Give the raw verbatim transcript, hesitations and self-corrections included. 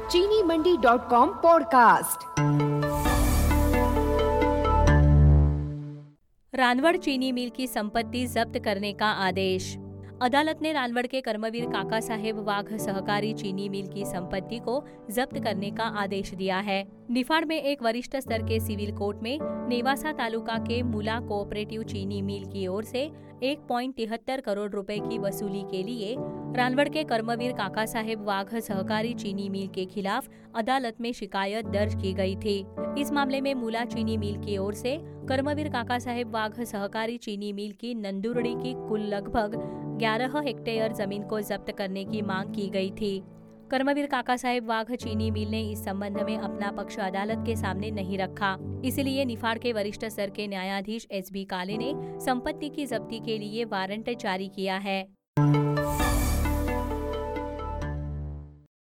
चीनी Mandi dot com podcast. Ranwad चीनी mill की संपत्ति जब्त करने का आदेश। अदालत ने रानवड़ के कर्मवीर काका साहेब वाघ सहकारी चीनी मिल की संपत्ति को जब्त करने का आदेश दिया है। निफाड़ में एक वरिष्ठ स्तर के सिविल कोर्ट में नेवासा तालुका के मूला कोऑपरेटिव चीनी मिल की ओर से एक पॉइंट तिहत्तर करोड़ रुपए की वसूली के लिए रानवड़ के कर्मवीर काका साहेब वाघ सहकारी चीनी मिल के खिलाफ अदालत में शिकायत दर्ज की गई थी। इस मामले में मूला चीनी मिल की ओर से कर्मवीर काका साहेब वाघ सहकारी चीनी मिल की नंदुरड़ी की कुल लगभग ग्यारह हेक्टेयर जमीन को जब्त करने की मांग की गई थी। कर्मवीर काका साहेब वाघ चीनी मिल ने इस संबंध में अपना पक्ष अदालत के सामने नहीं रखा, इसलिए निफाड़ के वरिष्ठ स्तर के न्यायाधीश एस बी काले ने संपत्ति की जब्ती के लिए वारंट जारी किया है।